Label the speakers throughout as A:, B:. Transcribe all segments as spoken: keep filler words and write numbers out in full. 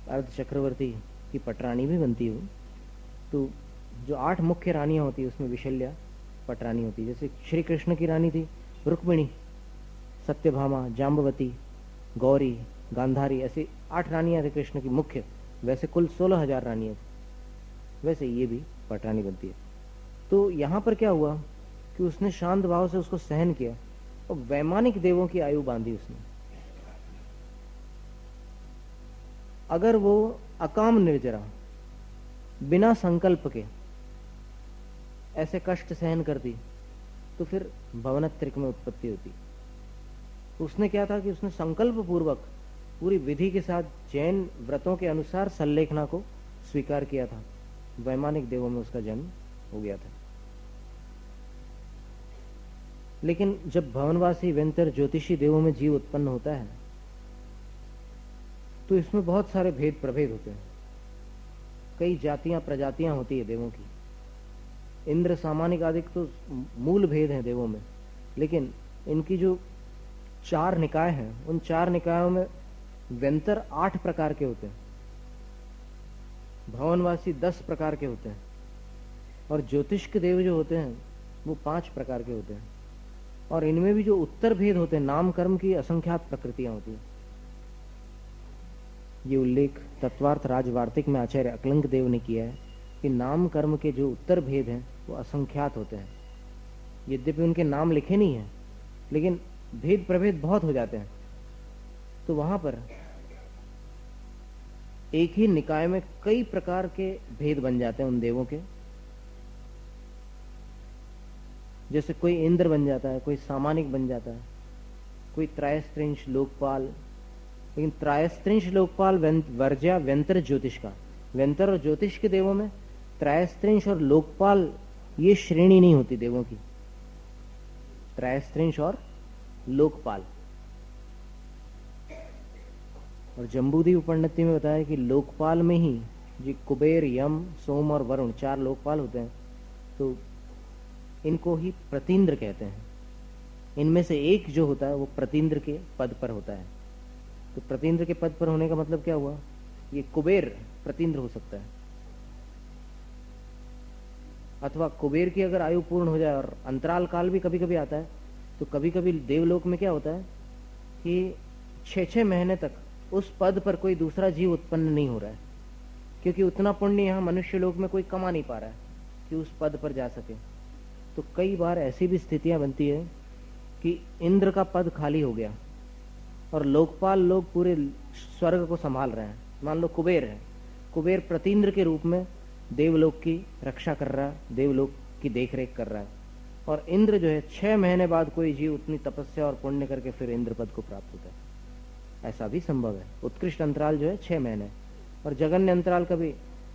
A: अर्ध चक्रवर्ती की पटरानी भी बनती हो, तो जो आठ मुख्य रानियां होती है उसमें विशल्या पटरानी होती है। जैसे श्री कृष्ण की रानी थी रुक्मिणी, सत्यभामा, जाम्बवती, गौरी, गांधारी, ऐसी आठ रानियां थी कृष्ण की मुख्य। वैसे कुल सोलह हजार रानियां थी, वैसे ये भी पटरानी बनती है। तो यहां पर क्या हुआ कि उसने शांत भाव से उसको सहन किया और वैमानिक देवों की आयु बांधी उसने। अगर वो अकाम निर्जरा बिना संकल्प के ऐसे कष्ट सहन करती तो फिर भवनत्रिक में उत्पत्ति होती। तो उसने क्या था कि उसने संकल्प पूर्वक पूरी विधि के साथ जैन व्रतों के अनुसार सल्लेखना को स्वीकार किया था। वैमानिक देवों में उसका जन्म हो गया था। लेकिन जब भवनवासी वेंतर ज्योतिषी देवों में जीव उत्पन्न होता है तो इसमें बहुत सारे भेद प्रभेद होते हैं। कई जातियां प्रजातियां होती है देवों की। इंद्र सामानिक आदि तो मूल भेद हैं देवों में, लेकिन इनकी जो चार निकाय हैं उन चार निकायों में वेंतर आठ प्रकार के होते हैं, भवनवासी दस प्रकार के होते हैं और ज्योतिष के देव जो होते हैं वो पांच प्रकार के होते हैं। और इनमें भी जो उत्तर भेद होते हैं, नाम कर्म की असंख्यात प्रकृतियां होती हैं। ये उल्लेख तत्वार्थ राजवार्तिक में आचार्य अकलंक देव ने किया है कि नाम कर्म के जो उत्तर भेद हैं वो असंख्यात होते हैं। यद्यपि उनके नाम लिखे नहीं हैं, लेकिन भेद प्रभेद बहुत हो जाते हैं। तो वहां पर एक ही निकाय में कई प्रकार के भेद बन जाते हैं उन देवों के। जैसे कोई इंद्र बन जाता है, कोई सामानिक बन जाता है, कोई त्रयस्त्रिंश लोकपाल। लेकिन त्रयस्त्रिंश लोकपाल वर्ज्या वेंतर ज्योतिष का। वेंतर और ज्योतिष के देवों में त्रयस्त्रिंश और लोकपाल ये श्रेणी नहीं होती देवों की। त्रयस्त्रिंश और लोकपाल। और जम्बूद्वीप उपनिषद में बताया कि लोकपाल में ही जी कुबेर, यम, सोम और वरुण चार लोकपाल होते हैं। तो इनको ही प्रतींद्र कहते हैं। इनमें से एक जो होता है वो प्रतींद्र के पद पर होता है। तो प्रतींद्र के पद पर होने का मतलब क्या हुआ? ये कुबेर प्रतींद्र हो सकता है, अथवा कुबेर की अगर आयु पूर्ण हो जाए और अंतराल काल भी कभी कभी आता है, तो कभी कभी देवलोक में क्या होता है कि छह छह महीने तक उस पद पर कोई दूसरा जीव उत्पन्न नहीं हो रहा है, क्योंकि उतना पुण्य यहाँ मनुष्य लोक में कोई कमा नहीं पा रहा है कि उस पद पर जा सके। तो कई बार ऐसी भी स्थितियां बनती है कि इंद्र का पद खाली हो गया और लोकपाल लोग पूरे स्वर्ग को संभाल रहे हैं। मान लो कुबेर है, कुबेर प्रतींद्र के रूप में देवलोक की रक्षा कर रहा है, देवलोक की देखरेख कर रहा है, और इंद्र जो है छह महीने बाद कोई जीव उतनी तपस्या और पुण्य करके फिर इंद्र पद को प्राप्त होता है। ऐसा भी संभव है। उत्कृष्ट अंतराल जो है छह महीने, और जगन्य अंतराल कभी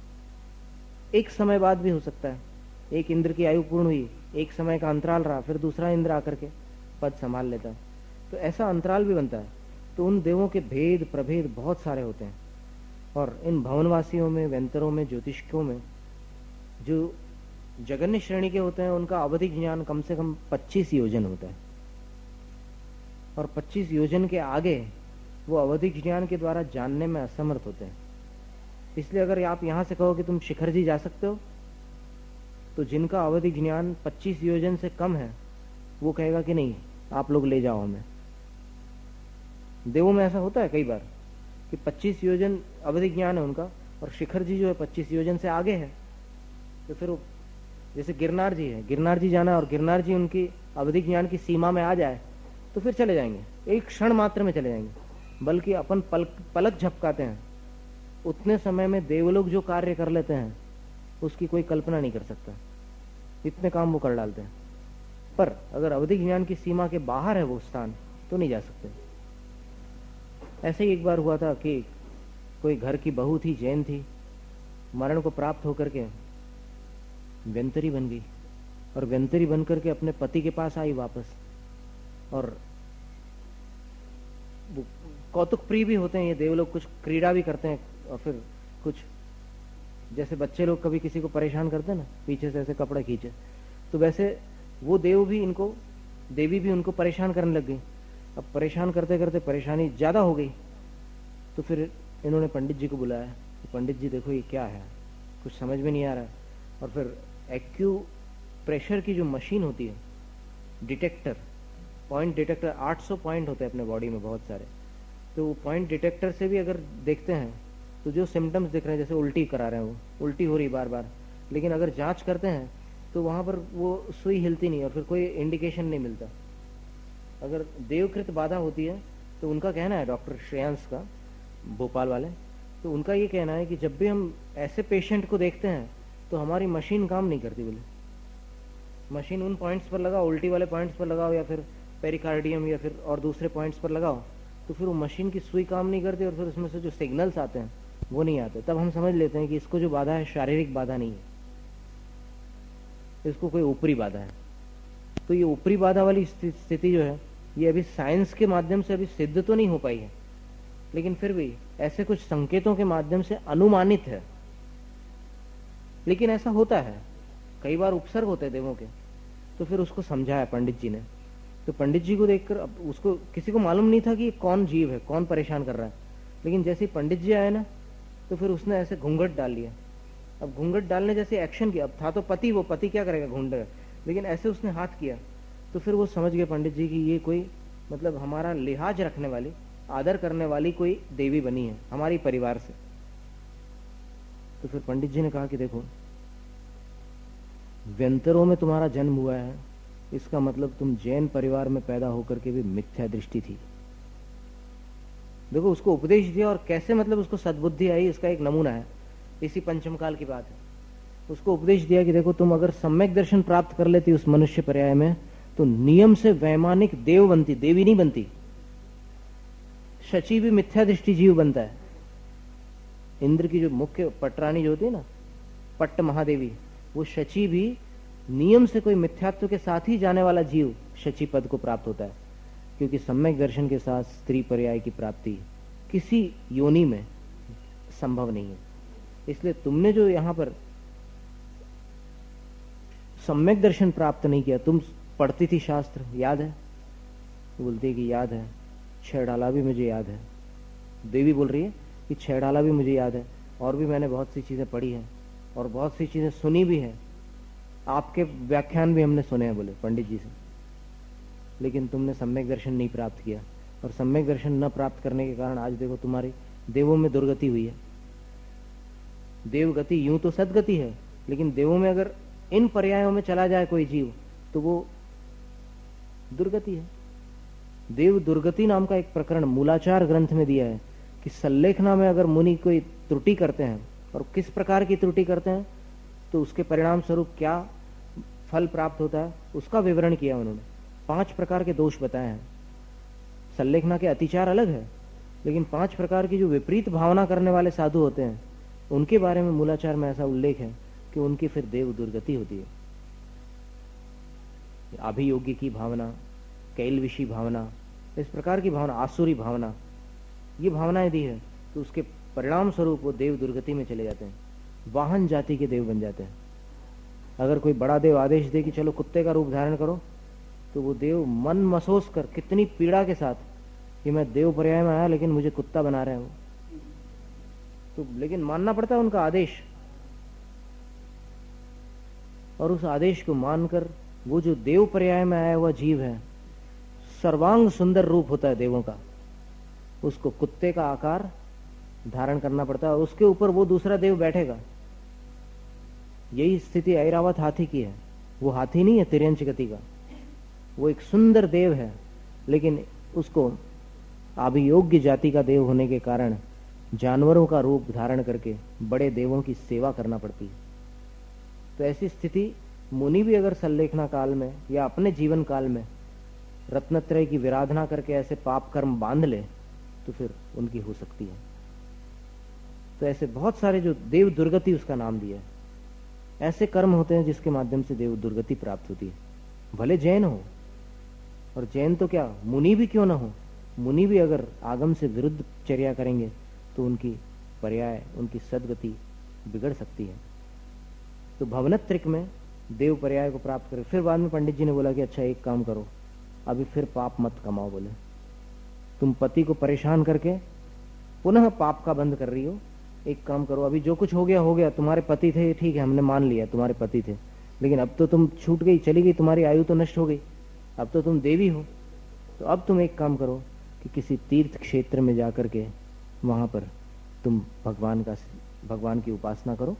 A: एक समय बाद भी हो सकता है। एक इंद्र की आयु पूर्ण हुई, एक समय का अंतराल रहा, फिर दूसरा इंद्र आकर के पद संभाल लेता है। तो ऐसा अंतराल भी बनता है। तो उन देवों के भेद प्रभेद बहुत सारे होते हैं। और इन भवनवासियों में, वेंतरों में, ज्योतिषकों में जो जगन्य श्रेणी के होते हैं उनका अवधिक ज्ञान कम से कम पच्चीस योजन होता है, और पच्चीस योजन के आगे वो अवधिक ज्ञान के द्वारा जानने में असमर्थ होते हैं। इसलिए अगर आप यहां से कहो कि तुम शिखर जी जा सकते हो, तो जिनका अवधिक ज्ञान पच्चीस योजन से कम है वो कहेगा कि नहीं, आप लोग ले जाओ हमें। देवों में ऐसा होता है कई बार कि पच्चीस योजन अवधिक ज्ञान है उनका, और शिखर जी जो है पच्चीस योजन से आगे है। तो फिर वो जैसे गिरनार जी है, गिरनार जी जाना, और गिरनार जी उनकी अवधिक ज्ञान की सीमा में आ जाए तो फिर चले जाएंगे, एक क्षण मात्र में चले जाएंगे। बल्कि अपन पलक पलक झपकाते हैं, उतने समय में देवलोग जो कार्य कर लेते हैं उसकी कोई कल्पना नहीं कर सकता। इतने काम वो कर डालते हैं। पर अगर अवधिक ज्ञान की सीमा के बाहर है वो स्थान तो नहीं जा सकते। ऐसे ही एक बार हुआ था कि कोई घर की बहू थी, जैन थी, मरण को प्राप्त होकर के व्यंतरी बन गई, और व्यंतरी बन करके अपने पति के पास आई वापस। और कौतुक प्रिय भी होते हैं ये देव लोग, कुछ क्रीड़ा भी करते हैं, और फिर कुछ जैसे बच्चे लोग कभी किसी को परेशान करते हैं ना, पीछे से ऐसे कपड़ा खींचे, तो वैसे वो देव भी इनको, देवी भी उनको परेशान करने लग गई। अब परेशान करते करते परेशानी ज्यादा हो गई, तो फिर इन्होंने पंडित जी को बुलाया कि पंडित जी देखो ये क्या है, कुछ समझ में नहीं आ रहा है। और फिर एक्यू प्रेशर की जो मशीन होती है, डिटेक्टर, पॉइंट डिटेक्टर, आठ सौ पॉइंट होते हैं अपने बॉडी में बहुत सारे, तो वो पॉइंट डिटेक्टर से भी अगर देखते हैं तो जो सिम्टम्स दिख रहे हैं, जैसे उल्टी करा रहे हैं, वो उल्टी हो रही बार बार, लेकिन अगर जांच करते हैं तो वहां पर वो सुई हिलती नहीं और फिर कोई इंडिकेशन नहीं मिलता। अगर देवकृत बाधा होती है तो उनका कहना है, डॉक्टर श्रेयांश का, भोपाल वाले, तो उनका ये कहना है कि जब भी हम ऐसे पेशेंट को देखते हैं तो हमारी मशीन काम नहीं करती। बोले मशीन उन पॉइंट्स पर लगाओ, उल्टी वाले पॉइंट्स पर लगाओ या फिर पेरिकार्डियम या फिर और दूसरे पॉइंट्स पर लगाओ, तो फिर वो मशीन की सुई काम नहीं करती और फिर उसमें से जो सिग्नल्स आते हैं वो नहीं आते। तब हम समझ लेते हैं कि इसको जो बाधा है शारीरिक बाधा नहीं है, इसको कोई ऊपरी बाधा है। तो ये ऊपरी बाधा वाली स्थिति जो है ये अभी साइंस के माध्यम से अभी सिद्ध तो नहीं हो पाई है, लेकिन फिर भी ऐसे कुछ संकेतों के माध्यम से अनुमानित है। लेकिन ऐसा होता है, कई बार उपसर्ग होते हैं देवों के, तो फिर उसको समझाया पंडित जी ने। तो पंडित जी को देखकर, अब उसको किसी को मालूम नहीं था कि ये कौन जीव है, कौन परेशान कर रहा है, लेकिन जैसे ही पंडित जी आए ना तो फिर उसने ऐसे घूंघट डाल लिया। अब घूंघट डालने जैसे एक्शन किया, अब था तो पति, वो पति क्या करेगा, घूंढेगा, लेकिन ऐसे उसने हाथ किया तो फिर वो समझ गए पंडित जी कि ये कोई मतलब हमारा लिहाज रखने वाली, आदर करने वाली कोई देवी बनी है हमारी परिवार से। तो फिर पंडित जी ने कहा कि देखो, व्यंतरों में तुम्हारा जन्म हुआ है, इसका मतलब तुम जैन परिवार में पैदा होकर के भी मिथ्या दृष्टि थी। देखो उसको उपदेश दिया और कैसे मतलब उसको सद्बुद्धि आई, इसका एक नमूना है, इसी पंचम काल की बात है। उसको उपदेश दिया कि देखो तुम अगर सम्यक दर्शन प्राप्त कर लेती उस मनुष्य पर्याय में तो नियम से वैमानिक देव बनती, देवी नहीं बनती। शची भी मिथ्या दृष्टि जीव बनता है। इंद्र की जो मुख्य पटरानी जो होती है ना, पट्ट महादेवी, वो शची भी नियम से कोई मिथ्यात्व के साथ ही जाने वाला जीव शची पद को प्राप्त होता है, क्योंकि सम्यक दर्शन के साथ स्त्री पर्याय की प्राप्ति किसी योनि में संभव नहीं है। इसलिए तुमने जो यहां पर सम्यक दर्शन प्राप्त नहीं किया, तुम पढ़ती थी शास्त्र, याद है? बोलती है कि याद है, छह डाला भी मुझे याद है। देवी बोल रही है कि छह डाला भी मुझे याद है, और भी मैंने बहुत सी चीजें पढ़ी हैं और बहुत सी चीजें सुनी भी है, आपके व्याख्यान भी हमने सुने हैं, बोले पंडित जी से, लेकिन तुमने सम्यक दर्शन नहीं प्राप्त किया। और सम्यक दर्शन न प्राप्त करने के कारण आज देखो तुम्हारी देवों में दुर्गति हुई है। देवगति यूं तो सदगति है, लेकिन देवों में अगर इन पर्यायों में चला जाए कोई जीव तो वो दुर्गति है। देव दुर्गति नाम का एक प्रकरण मूलाचार ग्रंथ में दिया है कि सल्लेखना में अगर मुनि कोई त्रुटि करते हैं और किस प्रकार की त्रुटि करते हैं तो उसके परिणाम स्वरूप क्या फल प्राप्त होता है, उसका विवरण किया उन्होंने। पांच प्रकार के दोष बताए हैं। सल्लेखना के अतिचार अलग है, लेकिन पांच प्रकार की जो विपरीत भावना करने वाले साधु होते हैं उनके बारे में मूलाचार में ऐसा उल्लेख है कि उनकी फिर देव दुर्गति होती है। अभियोग्य की भावना, कैलविशी भावना, इस प्रकार की भावना, आसुरी भावना, ये भावनाएं दी है तो उसके परिणाम स्वरूप वो देव दुर्गति में चले जाते हैं, वाहन जाति के देव बन जाते हैं। अगर कोई बड़ा देव आदेश दे कि चलो कुत्ते का रूप धारण करो, तो वो देव मन महसूस कर कितनी पीड़ा के साथ कि मैं देव पर्याय में आया लेकिन मुझे कुत्ता बना रहे हो, तो लेकिन मानना पड़ता है उनका आदेश। और उस आदेश को मानकर वो जो देव पर्याय में आया हुआ जीव है, सर्वांग सुंदर रूप होता है देवों का, उसको कुत्ते का आकार धारण करना पड़ता है और उसके ऊपर वो दूसरा देव बैठेगा। यही स्थिति ऐरावत हाथी की है। वो हाथी नहीं है तिर्यंच गति का, वो एक सुंदर देव है, लेकिन उसको अभियोग्य जाति का देव होने के कारण जानवरों का रूप धारण करके बड़े देवों की सेवा करना पड़ती है। तो ऐसी स्थिति मुनि भी अगर सल्लेखना काल में या अपने जीवन काल में रत्नत्रय की विराधना करके ऐसे पाप कर्म बांध ले तो फिर उनकी हो सकती है। तो ऐसे बहुत सारे जो देव दुर्गति उसका नाम दिया है, ऐसे कर्म होते हैं जिसके माध्यम से देव दुर्गति प्राप्त होती है। भले जैन हो, और जैन तो क्या मुनि भी क्यों ना हो, मुनि भी अगर आगम से विरुद्ध चर्या करेंगे तो उनकी पर्याय, उनकी सदगति बिगड़ सकती है। तो भवनत्रिक में देव पर्याय को प्राप्त करें। फिर बाद में पंडित जी ने बोला कि अच्छा एक काम करो, अभी फिर पाप मत कमाओ। बोले तुम पति को परेशान करके पुनः पाप का बंध कर रही हो। एक काम करो, अभी जो कुछ हो गया हो गया, तुम्हारे पति थे, ठीक है, हमने मान लिया तुम्हारे पति थे, लेकिन अब तो तुम छूट गई, चली गई, तुम्हारी आयु तो नष्ट हो गई, अब तो तुम देवी हो। तो अब तुम एक काम करो कि किसी तीर्थ क्षेत्र में जाकर के वहां पर तुम भगवान का भगवान की उपासना करो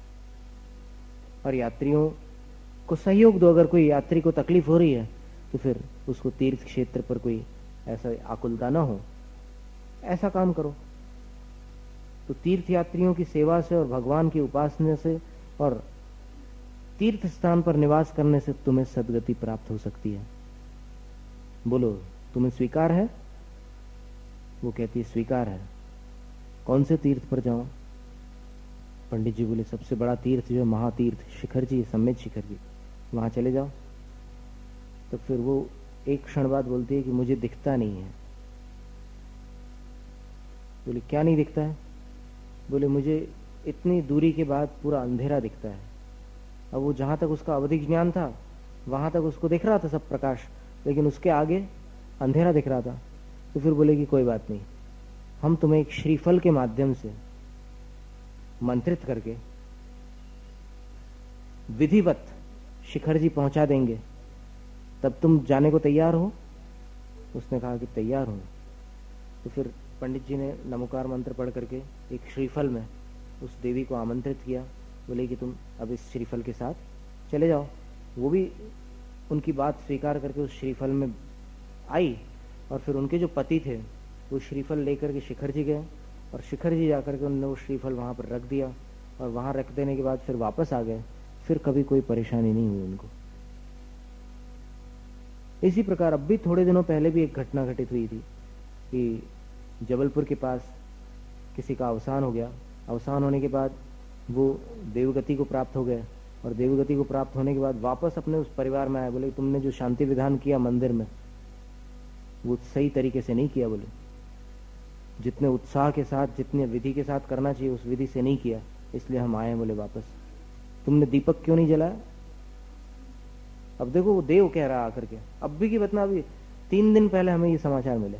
A: और यात्रियों को सहयोग दो। अगर कोई यात्री को तकलीफ हो रही है तो फिर उसको तीर्थ क्षेत्र पर कोई ऐसा आकुलता ना हो, ऐसा काम करो। तो तीर्थ यात्रियों की सेवा से और भगवान की उपासना से और तीर्थ स्थान पर निवास करने से तुम्हें सद्गति प्राप्त हो सकती है। बोलो, तुम्हें स्वीकार है? वो कहती है स्वीकार है। कौन से तीर्थ पर जाऊं? पंडित जी बोले सबसे बड़ा तीर्थ जो है महातीर्थ शिखर जी, सम्मेद शिखर जी, वहां चले जाओ। तो फिर वो एक क्षण बाद बोलती है कि मुझे दिखता नहीं है। बोले क्या नहीं दिखता है? बोले मुझे इतनी दूरी के बाद पूरा अंधेरा दिखता है। अब वो जहां तक उसका अवधिक ज्ञान था वहां तक उसको दिख रहा था सब प्रकाश, लेकिन उसके आगे अंधेरा दिख रहा था। तो फिर बोले कि कोई बात नहीं, हम तुम्हें एक श्रीफल के माध्यम से मंत्रित करके विधिवत शिखर जी पहुंचा देंगे, तब तुम जाने को तैयार हो? उसने कहा कि तैयार हूं। तो फिर पंडित जी ने नमोकार मंत्र पढ़ करके एक श्रीफल में उस देवी को आमंत्रित किया। बोले कि तुम अब इस श्रीफल के साथ चले जाओ। वो भी उनकी बात स्वीकार करके उस श्रीफल में आई और फिर उनके जो पति थे वो श्रीफल लेकर के शिखर जी गए और शिखर जी जाकर के उन्होंने वो श्रीफल वहां पर रख दिया और वहां रख देने के बाद फिर वापस आ गए। फिर कभी कोई परेशानी नहीं हुई उनको। इसी प्रकार अब भी थोड़े दिनों पहले भी एक घटना घटित हुई थी कि जबलपुर के पास किसी का अवसान हो गया। अवसान होने के बाद वो देवगति को प्राप्त हो गए और देवगति को प्राप्त होने के बाद वापस अपने उस परिवार में आए। बोले तुमने जो शांति विधान किया मंदिर में वो सही तरीके से नहीं किया। बोले जितने उत्साह के साथ, जितने विधि के साथ करना चाहिए उस विधि से नहीं किया, इसलिए हम आए। बोले वापस तुमने दीपक क्यों नहीं जलाया? अब देखो वो देव कह रहा आकर के, अब भी की बतना, अभी तीन दिन पहले हमें ये समाचार मिले।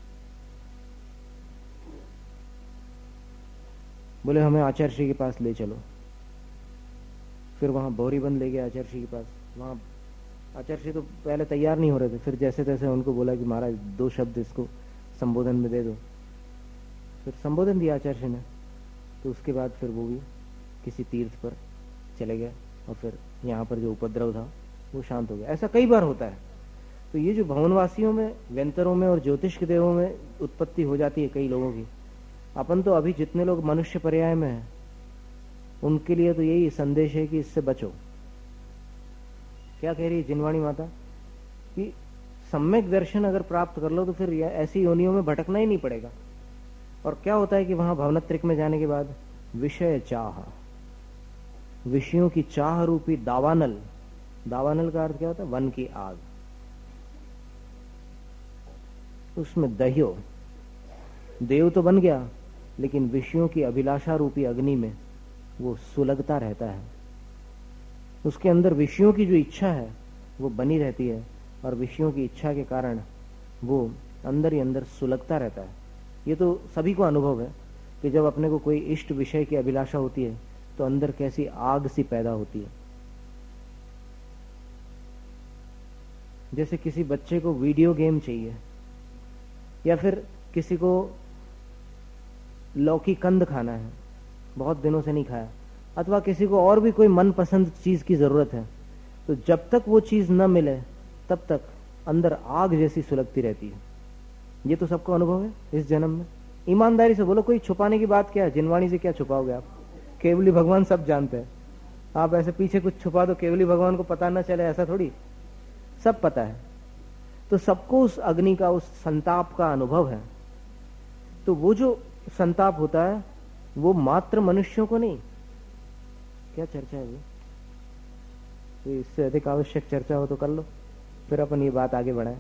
A: बोले हमें आचार्य श्री के पास ले चलो। फिर वहां बोरीबंद ले गए आचार्य श्री के पास। वहां आचार्य श्री तो पहले तैयार नहीं हो रहे थे, फिर जैसे तैसे उनको बोला कि महाराज दो शब्द इसको संबोधन में दे दो। फिर संबोधन दिया आचार्य श्री ने। तो उसके बाद फिर वो भी किसी तीर्थ पर चले गए और फिर यहाँ पर जो उपद्रव था वो शांत हो गया। ऐसा कई बार होता है। तो ये जो भवनवासियों में, व्यंतरों में और ज्योतिष के देवों में उत्पत्ति हो जाती है कई लोगों की, अपन तो अभी जितने लोग मनुष्य पर्याय में हैं उनके लिए तो यही संदेश है कि इससे बचो। क्या कह रही है जिनवाणी माता कि सम्यक दर्शन अगर प्राप्त कर लो तो फिर ऐसी योनियों में भटकना ही नहीं पड़ेगा। और क्या होता है कि वहां भवनत्रिक में जाने के बाद विषय चाह, विषयों की चाह रूपी दावानल, दावानल का अर्थ क्या होता है? वन की आग। उसमें दहियो, देव तो बन गया लेकिन विषयों की अभिलाषा रूपी अग्नि में वो सुलगता रहता है। उसके अंदर विषयों की जो इच्छा है वो बनी रहती है और विषयों की इच्छा के कारण वो अंदर ही अंदर सुलगता रहता है। ये तो सभी को अनुभव है कि जब अपने को कोई इष्ट विषय की अभिलाषा होती है तो अंदर कैसी आग सी पैदा होती है। जैसे किसी बच्चे को वीडियो गेम चाहिए या फिर किसी को लौकी कंद खाना है, बहुत दिनों से नहीं खाया, अथवा किसी को और भी कोई मनपसंद चीज की जरूरत है, तो जब तक वो चीज न मिले तब तक अंदर आग जैसी सुलगती रहती है। ये तो सबको अनुभव है इस जन्म में। ईमानदारी से बोलो, कोई छुपाने की बात क्या है? जिनवाणी से क्या छुपाओगे आप? केवली भगवान सब जानते हैं। आप ऐसे पीछे कुछ छुपा दो, केवली भगवान को पता न चले, ऐसा थोड़ी, सब पता है। तो सबको उस अग्नि का, उस संताप का अनुभव है। तो वो जो संताप होता है वो मात्र मनुष्यों को नहीं। क्या चर्चा है? तो इससे अधिक आवश्यक चर्चा हो तो कर लो, फिर अपन ये बात आगे बढ़ाएं।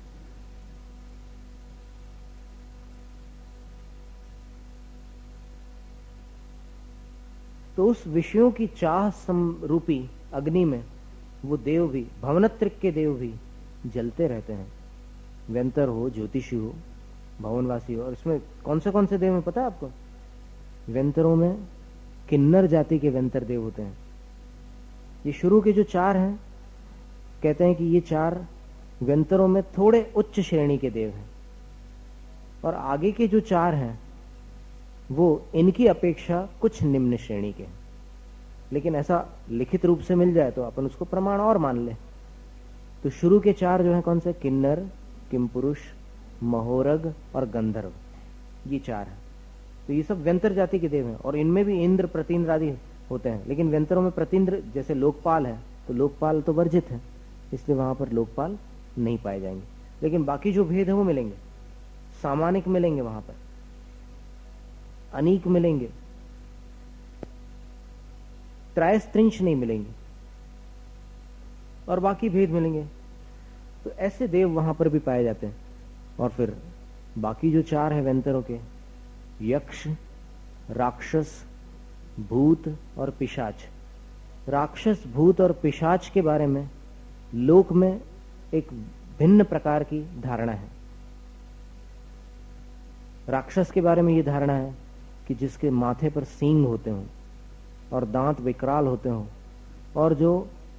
A: तो उस विषयों की चाह समरूपी अग्नि में वो देव भी, भवनत्रिक के देव भी जलते रहते हैं। व्यंतर हो, ज्योतिषी हो, भवनवासी। और इसमें कौन से कौन से देव हैं पता है आपको? व्यंतरों में किन्नर जाति के व्यंतर देव होते हैं। ये शुरू के जो चार हैं, कहते हैं कि ये चार व्यंतरों में थोड़े उच्च श्रेणी के देव हैं, और आगे के जो चार हैं वो इनकी अपेक्षा कुछ निम्न श्रेणी के। लेकिन ऐसा लिखित रूप से मिल जाए तो अपन उसको प्रमाण और मान ले। तो शुरू के चार जो हैं कौन से? किन्नर, किमपुरुष, महोरग और गंधर्व, ये चार हैं। तो ये सब व्यंतर जाति के देव हैं, और इनमें भी इंद्र, प्रतीन्द्र आदि होते हैं। लेकिन व्यंतरों में प्रतीन्द्र, जैसे लोकपाल है, तो लोकपाल तो वर्जित है, इसलिए वहां पर लोकपाल नहीं पाए जाएंगे। लेकिन बाकी जो भेद है वो मिलेंगे। सामानिक मिलेंगे, वहां पर अनीक मिलेंगे, त्रयस्त्रिंश नहीं मिलेंगे, और बाकी भेद मिलेंगे। तो ऐसे देव वहां पर भी पाए जाते हैं। और फिर बाकी जो चार है व्यंतरों के, यक्ष, राक्षस, भूत और पिशाच। राक्षस, भूत और पिशाच के बारे में लोक में एक भिन्न प्रकार की धारणा है। राक्षस के बारे में यह धारणा है कि जिसके माथे पर सींग होते हों और दांत विकराल होते हों, और जो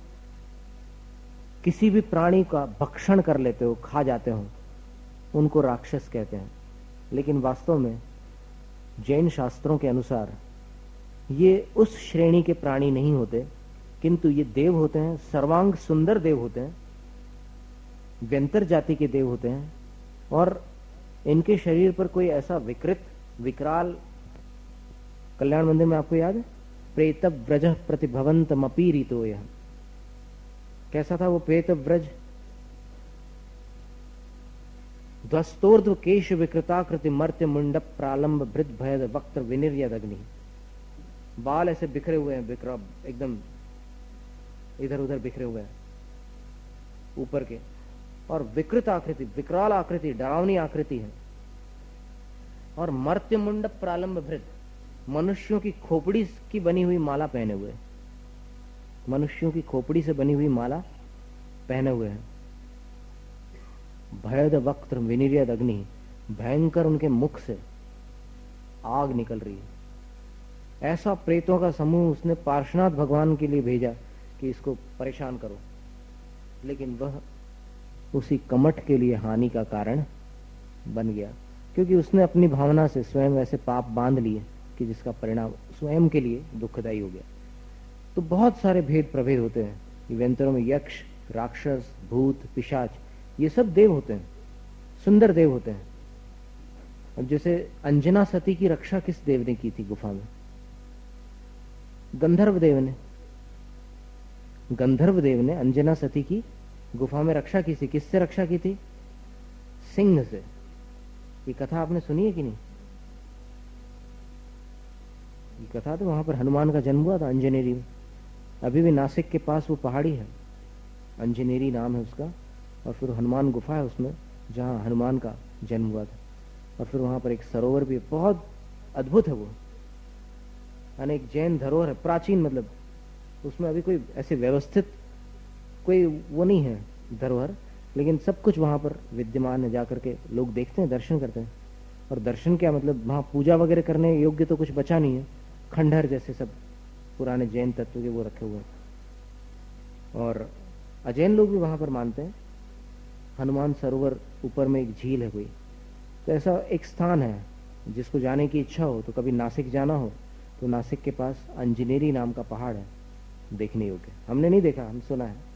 A: किसी भी प्राणी का भक्षण कर लेते हो, खा जाते हो, उनको राक्षस कहते हैं। लेकिन वास्तव में जैन शास्त्रों के अनुसार ये उस श्रेणी के प्राणी नहीं होते, किंतु ये देव होते हैं, सर्वांग सुंदर देव होते हैं, व्यंतर जाति के देव होते हैं। और इनके शरीर पर कोई ऐसा विकृत विकराल, कल्याण मंदिर में आपको याद है, प्रेत व्रज प्रतिभवंत मपीरितो, यह कैसा था वो प्रेत व्रज? ध्वस्तोर्ध्व केश विकृताकृति मर्त्य मुंडप प्रालंब भृत भयद वक्त्र विनिर्यद अग्नि। बाल ऐसे बिखरे हुए हैं, विक्रम एकदम इधर उधर बिखरे हुए हैं ऊपर के, और विकृत आकृति, विकराल आकृति, डरावनी आकृति है। और मर्त्य मुंडप प्रालंब भृत, मनुष्यों की खोपड़ी की बनी हुई माला पहने हुए, मनुष्यों की खोपड़ी से बनी हुई माला पहने हुए हैं। भयद वक्त्र विनिर्यद अग्नि, भयंकर उनके मुख से आग निकल रही है। ऐसा प्रेतों का समूह उसने पार्श्वनाथ भगवान के लिए भेजा कि इसको परेशान करो, लेकिन वह उसी कमठ के लिए हानि का कारण बन गया, क्योंकि उसने अपनी भावना से स्वयं ऐसे पाप बांध लिए कि जिसका परिणाम स्वयं के लिए दुखदायी हो गया। तो बहुत सारे भेद प्रभेद होते हैं व्यंतरों में। यक्ष, राक्षस, भूत, पिशाच, ये सब देव होते हैं, सुंदर देव होते हैं। अब जैसे अंजना सती की रक्षा किस देव ने की थी गुफा में? गंधर्व देव ने। गंधर्व देव ने अंजना सती की गुफा में रक्षा की थी। किससे रक्षा की थी? सिंह से। ये कथा आपने सुनी है कि नहीं? ये कथा तो वहां पर हनुमान का जन्म हुआ था अंजनेरी में। अभी भी नासिक के पास वो पहाड़ी है, अंजनेरी नाम है उसका, और फिर हनुमान गुफा है उसमें जहां हनुमान का जन्म हुआ था। और फिर वहां पर एक सरोवर भी है, बहुत अद्भुत है वो, अनेक जैन धरोहर है, प्राचीन, मतलब उसमें अभी कोई ऐसे व्यवस्थित कोई वो नहीं है धरोहर, लेकिन सब कुछ वहां पर विद्यमान है। जाकर के लोग देखते हैं, दर्शन करते हैं। और दर्शन क्या मतलब, वहां पूजा वगैरह करने योग्य तो कुछ बचा नहीं है, खंडहर जैसे सब पुराने जैन तत्व के वो रखे हुए हैं। और अजैन लोग भी वहां पर मानते हैं। हनुमान सरोवर ऊपर में एक झील है कोई, तो ऐसा एक स्थान है जिसको जाने की इच्छा हो तो कभी नासिक जाना हो तो नासिक के पास अंजनेरी नाम का पहाड़ है, देखने योग्य। हमने नहीं देखा, हम सुना है।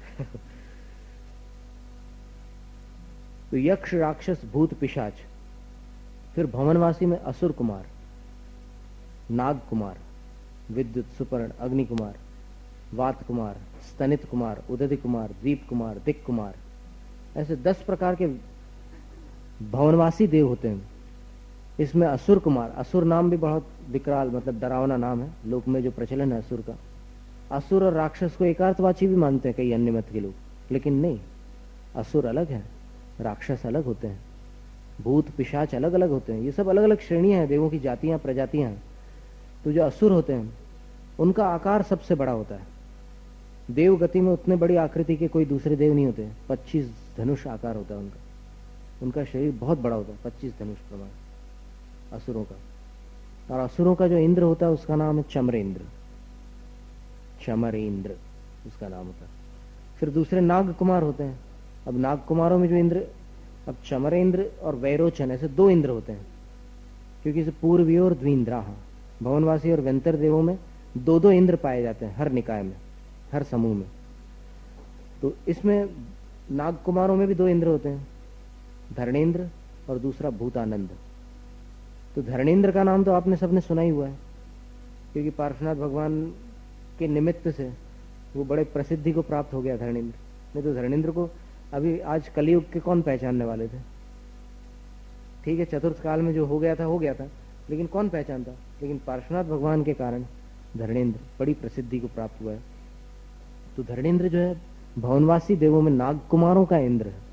A: तो यक्ष, राक्षस, भूत, पिशाच। फिर भवनवासी में असुर कुमार, नाग कुमार, विद्युत, सुपर्ण, अग्नि कुमार, वात कुमार, स्तनित कुमार, उदधि कुमार, दीप कुमार, दिक कुमार, ऐसे दस प्रकार के भवनवासी देव होते हैं। इसमें असुर कुमार, असुर नाम भी बहुत विकराल, मतलब डरावना नाम है, लोक में जो प्रचलन है असुर का। असुर और राक्षस को एकार्थवाची भी मानते हैं कई अन्य मत के लोग, लेकिन नहीं, असुर अलग है, राक्षस अलग होते हैं, भूत पिशाच अलग अलग होते हैं। ये सब अलग अलग श्रेणियां हैं, देवों की जातियां, प्रजातियां हैं। तो जो असुर होते हैं उनका आकार सबसे बड़ा होता है। देव गति में उतने बड़ी आकृति के कोई दूसरे देव नहीं होते। पच्चीस धनुष आकार होता है उनका, उनका शरीर बहुत बड़ा होता है, पच्चीस धनुष प्रमाण असुरों का। और असुरों का जो इंद्र होता है उसका नाम है चमरेंद्र, चमरेंद्र उसका नाम होता है। फिर दूसरे नाग कुमार होते हैं। अब नाग कुमारों में जो इंद्र, अब चमरेंद्र और वैरोचन ऐसे दो इंद्र होते हैं, क्योंकि इसे पूर्वी और द्विंद्राह, भवनवासी और व्यंतर देवों में दो दो इंद्र पाए जाते हैं हर निकाय में, हर समूह में। तो इसमें नाग कुमारों में भी दो इंद्र होते हैं, धरणेन्द्र और दूसरा भूतानंद। तो धरणेन्द्र का नाम तो आपने सबने सुना ही हुआ है, क्योंकि पार्श्वनाथ भगवान के निमित्त से वो बड़े प्रसिद्धि को प्राप्त हो गया धरणेन्द्र। नहीं तो धरणेन्द्र को अभी आज कलयुग के कौन पहचानने वाले थे। ठीक है, चतुर्थ काल में जो हो गया था हो गया था, लेकिन कौन पहचानता। लेकिन पार्श्वनाथ भगवान के कारण धरणेन्द्र बड़ी प्रसिद्धि को प्राप्त हुआ है। तो धरणेन्द्र जो है भवनवासी देवों में नाग कुमारों का इंद्र है।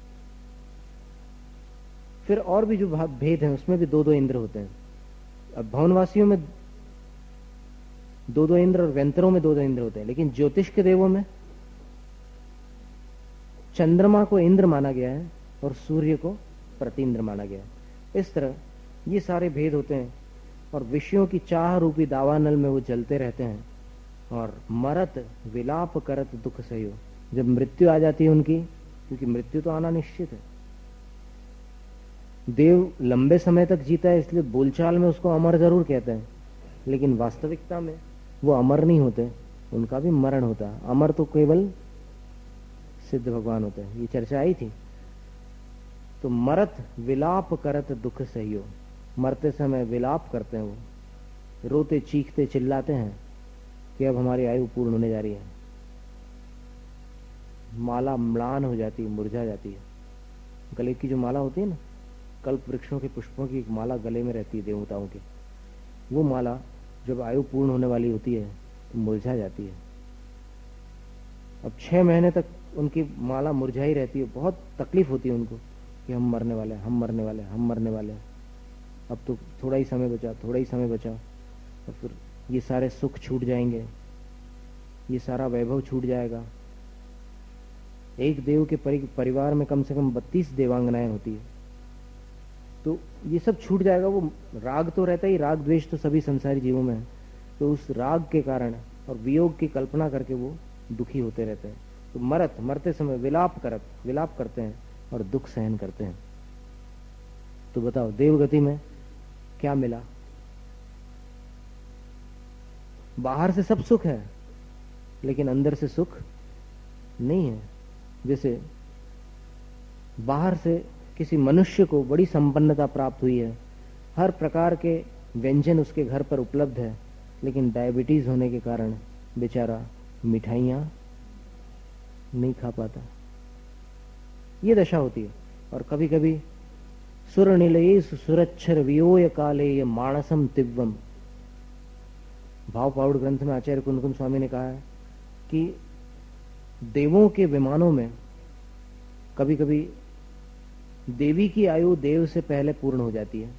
A: फिर और भी जो भेद हैं उसमें भी दो दो इंद्र होते हैं। अब भवनवासियों में दो दो इंद्र और व्यंतरों में दो दो इंद्र होते हैं, लेकिन ज्योतिष के देवों में चंद्रमा को इंद्र माना गया है और सूर्य को प्रतीन्द्र माना गया है। इस तरह ये सारे भेद होते हैं और विषयों की चाह रूपी दावानल में वो जलते रहते हैं और मरत विलाप करत दुख सहयो। जब मृत्यु आ जाती है उनकी, क्योंकि मृत्यु तो आना निश्चित है, देव लंबे समय तक जीता है इसलिए बोलचाल में उसको अमर जरूर कहते हैं, लेकिन वास्तविकता में वो अमर नहीं होते, उनका भी मरण होता है। अमर तो केवल सिद्ध भगवान होते हैं, ये चर्चा आई थी। तो मरत विलाप करत दुख सहयो, मरते समय विलाप करते हैं, वो रोते चीखते चिल्लाते हैं कि अब हमारी आयु पूर्ण होने जा रही है। माला म्लान हो जाती है, मुरझा जाती है। गले की जो माला होती है ना, कल्प वृक्षों के पुष्पों की एक माला गले में रहती है देवताओं के, वो माला जब आयु पूर्ण होने वाली होती है तो मुरझा जाती है। अब छह महीने तक उनकी माला मुरझाई रहती है, बहुत तकलीफ होती है उनको कि हम मरने वाले हैं, हम मरने वाले हैं, हम मरने वाले हैं, अब तो थोड़ा ही समय बचा, थोड़ा ही समय बचा। और फिर ये सारे सुख छूट जाएंगे, ये सारा वैभव छूट जाएगा। एक देव के परि, परिवार में कम से कम बत्तीस देवांगनाएं होती है, तो ये सब छूट जाएगा। वो राग तो रहता ही, राग द्वेष तो सभी संसारी जीवों में है, तो उस राग के कारण और वियोग की कल्पना करके वो दुखी होते रहते हैं। तो मरत, मरते समय विलाप करत, विलाप करते हैं और दुख सहन करते हैं। तो बताओ देवगति में क्या मिला? बाहर से सब सुख है लेकिन अंदर से सुख नहीं है। जैसे बाहर से किसी मनुष्य को बड़ी संपन्नता प्राप्त हुई है, हर प्रकार के व्यंजन उसके घर पर उपलब्ध है, लेकिन डायबिटीज होने के कारण बेचारा मिठाइयां नहीं खा पाता। ये दशा होती है। और कभी कभी सुर निलयेषु सुरच्छर वियोय काले मानसम तिव्वम, भाव पाउड ग्रंथ में आचार्य कुंदकुंद स्वामी ने कहा है कि देवों के विमानों में कभी कभी देवी की आयु देव से पहले पूर्ण हो जाती है,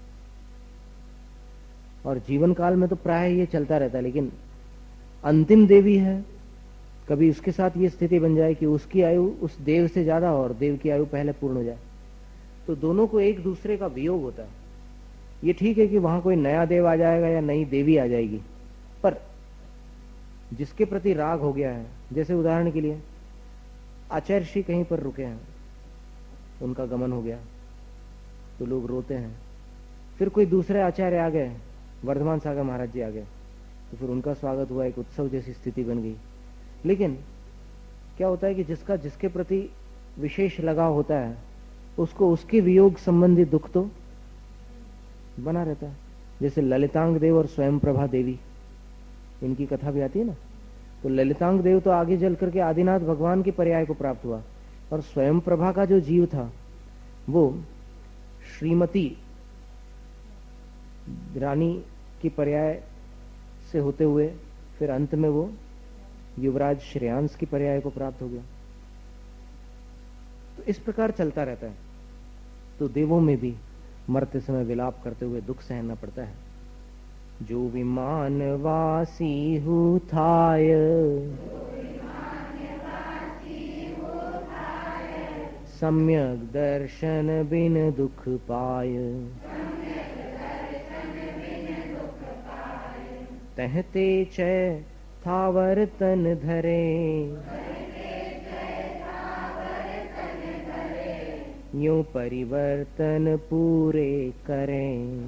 A: और जीवन काल में तो प्राय ये चलता रहता है, लेकिन अंतिम देवी है, कभी उसके साथ ये स्थिति बन जाए कि उसकी आयु उस देव से ज्यादा और देव की आयु पहले पूर्ण हो जाए, तो दोनों को एक दूसरे का वियोग होता है। ये ठीक है कि वहां कोई नया देव आ जाएगा या नई देवी आ जाएगी, पर जिसके प्रति राग हो गया है, जैसे उदाहरण के लिए आचार्य श्री कहीं पर रुके हैं, उनका गमन हो गया तो लोग रोते हैं। फिर कोई दूसरे आचार्य आ गए, वर्धमान सागर महाराज जी आ गए, तो फिर उनका स्वागत हुआ, एक उत्सव जैसी स्थिति बन गई। लेकिन क्या होता है कि जिसका जिसके प्रति विशेष लगाव होता है उसको उसके वियोग संबंधी दुख तो बना रहता है। जैसे ललितांग देव और स्वयं प्रभा देवी, इनकी कथा भी आती है ना, तो ललितांग देव तो आगे चल करके आदिनाथ भगवान के पर्याय को प्राप्त हुआ, और स्वयं प्रभा का जो जीव था वो श्रीमती रानी की पर्याय से होते हुए फिर अंत में वो युवराज श्रेयांश की पर्याय को प्राप्त हो गया। तो इस प्रकार चलता रहता है। तो देवों में भी मरते समय विलाप करते हुए दुख सहना पड़ता है। जो विमान वासी हु थाय सम्यक दर्शन बिन दुख पाय, तहते चय थावर तन धरे, यूं परिवर्तन पूरे करें।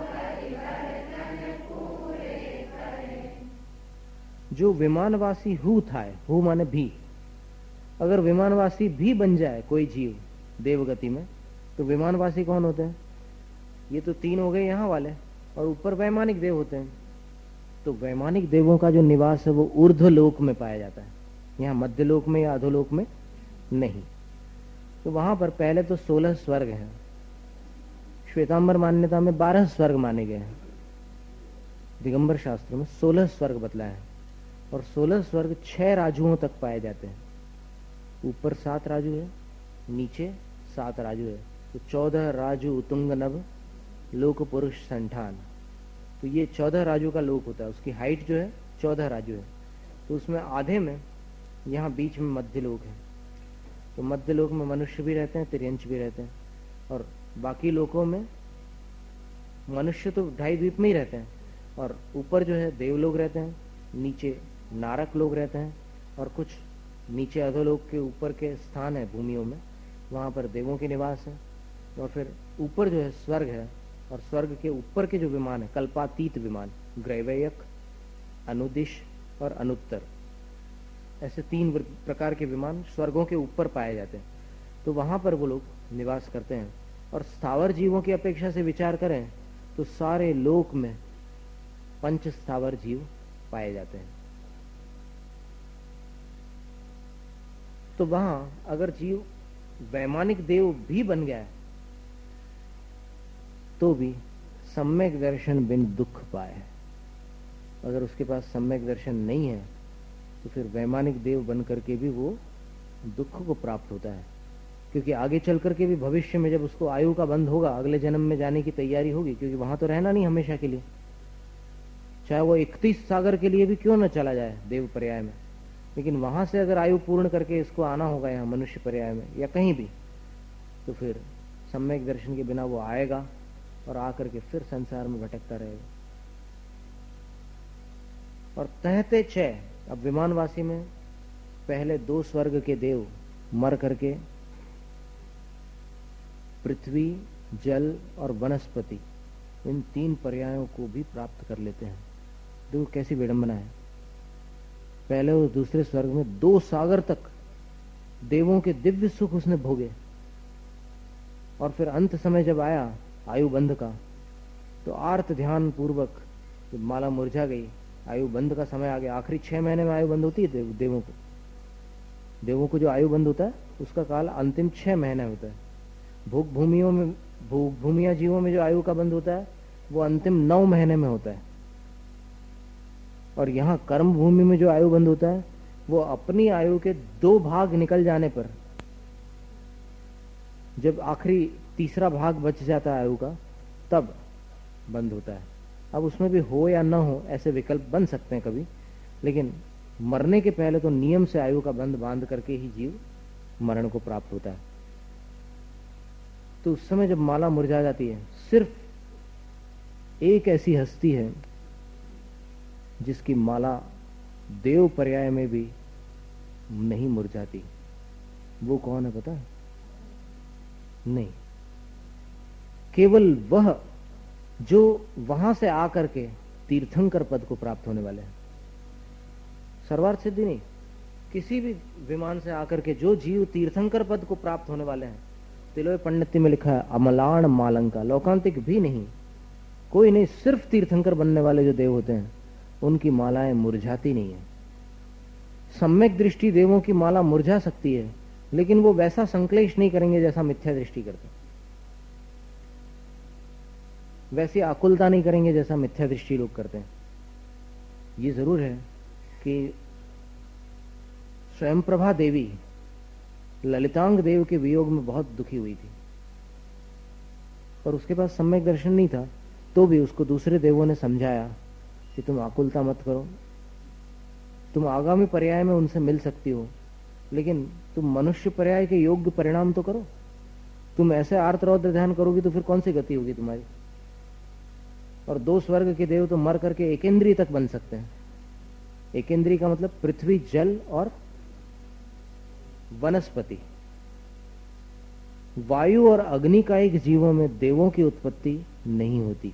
A: जो विमानवासी हु था, हु माने भी, अगर विमानवासी भी बन जाए कोई जीव देवगति में, तो विमानवासी कौन होते हैं? ये तो तीन हो गए यहाँ वाले, और ऊपर वैमानिक देव होते हैं। तो वैमानिक देवों का जो निवास है वो ऊर्ध्वलोक में पाया जाता है, यहाँ मध्यलोक में या अधोलोक में नहीं। तो वहां पर पहले तो सोलह स्वर्ग हैं, श्वेतांबर मान्यता में बारह स्वर्ग माने गए हैं, दिगंबर शास्त्र में सोलह स्वर्ग बतलाया है, और सोलह स्वर्ग छह राजुओं तक पाए जाते हैं। ऊपर सात राजू है, नीचे सात राजू है, तो चौदह राजू उतुंग नभ लोक पुरुष संठान। तो ये चौदह राजू का लोक होता है, उसकी हाइट जो है चौदह राजू है। तो उसमें आधे में यहाँ बीच में मध्य लोक है, तो मध्य लोक में मनुष्य भी रहते हैं, तिर्यंच भी रहते हैं, और बाकी लोकों में मनुष्य तो ढाई द्वीप में ही रहते हैं, और ऊपर जो है देव लोग रहते हैं, नीचे नारक लोग रहते हैं, और कुछ नीचे अधोलोक के ऊपर के स्थान है भूमियों में, वहां पर देवों के निवास है। और फिर ऊपर जो है स्वर्ग है, और स्वर्ग के ऊपर के जो विमान है कल्पातीत विमान, ग्रैवयक, अनुदिश और अनुत्तर, ऐसे तीन प्रकार के विमान स्वर्गों के ऊपर पाए जाते हैं। तो वहां पर वो लोग निवास करते हैं। और स्थावर जीवों की अपेक्षा से विचार करें तो सारे लोक में पंच स्थावर जीव पाए जाते हैं। तो वहां अगर जीव वैमानिक देव भी बन गया है तो भी सम्यक दर्शन बिन दुख पाए। अगर उसके पास सम्यक दर्शन नहीं है तो फिर वैमानिक देव बन करके भी वो दुख को प्राप्त होता है, क्योंकि आगे चल करके भी भविष्य में जब उसको आयु का बंध होगा, अगले जन्म में जाने की तैयारी होगी, क्योंकि वहां तो रहना नहीं हमेशा के लिए, चाहे वो इकतीस सागर के लिए भी क्यों न चला जाए देव पर्याय में, लेकिन वहां से अगर आयु पूर्ण करके इसको आना होगा यहाँ मनुष्य पर्याय में या कहीं भी, तो फिर सम्यक दर्शन के बिना वो आएगा और आकर के फिर संसार में भटकता रहेगा। और तहते छह, अब विमानवासी में पहले दो स्वर्ग के देव मर करके पृथ्वी, जल और वनस्पति, इन तीन पर्यायों को भी प्राप्त कर लेते हैं। देखो कैसी विडंबना है। पहले उस दूसरे स्वर्ग में दो सागर तक देवों के दिव्य सुख उसने भोगे, और फिर अंत समय जब आया आयु बंध का, तो आर्त ध्यान पूर्वक जब माला मुरझा गई, आयु बंध का समय आ गया, आखिरी छह महीने में आयु बंध होती है देव, देवों को देवों को जो आयु बंध होता है उसका काल अंतिम छह महीने होता है। भोग भूमियों में भोग भूमिया जीवों में जो आयु का बंध होता है वो अंतिम नौ महीने में होता है, और यहाँ कर्म भूमि में जो आयु बंध होता है वो अपनी आयु के दो भाग निकल जाने पर, जब आखिरी तीसरा भाग बच जाता है आयु का, तब बंद होता है। अब उसमें भी हो या न हो ऐसे विकल्प बन सकते हैं कभी, लेकिन मरने के पहले तो नियम से आयु का बंध बांध करके ही जीव मरण को प्राप्त होता है। तो उस समय जब माला मुरझा जाती है, सिर्फ एक ऐसी हस्ती है जिसकी माला देव पर्याय में भी नहीं मुरझाती। वो कौन है पता है? नहीं, केवल वह जो वहां से आकर के तीर्थंकर पद को प्राप्त होने वाले हैं। सर्वार्थ सिद्धि नहीं, किसी भी विमान से आकर के जो जीव तीर्थंकर पद को प्राप्त होने वाले हैं, तिलोय पंडित में लिखा है अमलान मालंका, लौकांतिक भी नहीं, कोई नहीं, सिर्फ तीर्थंकर बनने वाले जो देव होते हैं उनकी मालाएं मुरझाती नहीं है। सम्यक दृष्टि देवों की माला मुरझा सकती है, लेकिन वो वैसा संक्लेश नहीं करेंगे जैसा मिथ्या दृष्टि करते, वैसी आकुलता नहीं करेंगे जैसा मिथ्या दृष्टि लोग करते हैं। ये जरूर है कि स्वयं प्रभा देवी ललितांग देव के वियोग में बहुत दुखी हुई थी, और उसके पास सम्यक दर्शन नहीं था, तो भी उसको दूसरे देवों ने समझाया कि तुम आकुलता मत करो, तुम आगामी पर्याय में उनसे मिल सकती हो, लेकिन तुम मनुष्य पर्याय के योग्य परिणाम तो करो। तुम ऐसे आर्त रौद्र ध्यान करोगी तो फिर कौन सी गति होगी तुम्हारी। और दो स्वर्ग के देव तो मर करके एकेंद्रीय तक बन सकते हैं। एकेंद्रीय का मतलब पृथ्वी, जल और वनस्पति। वायु और अग्नि का एक जीवों में देवों की उत्पत्ति नहीं होती।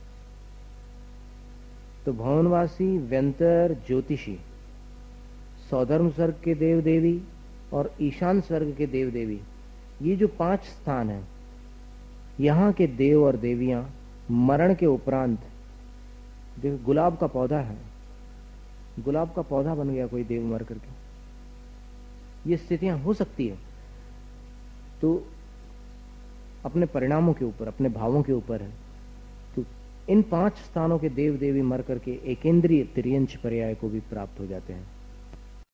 A: तो भवनवासी, व्यंतर, ज्योतिषी, सौधर्म स्वर्ग के देव देवी और ईशान स्वर्ग के देव देवी, ये जो पांच स्थान हैं, यहां के देव और देवियां मरण के उपरांत, देखो गुलाब का पौधा है, गुलाब का पौधा बन गया कोई देव मर करके, ये स्थितियां हो सकती है। तो अपने परिणामों के ऊपर, अपने भावों के ऊपर है। तो इन पांच स्थानों के देव देवी मर करके एकेंद्रीय तिर्यंच पर्याय को भी प्राप्त हो जाते हैं।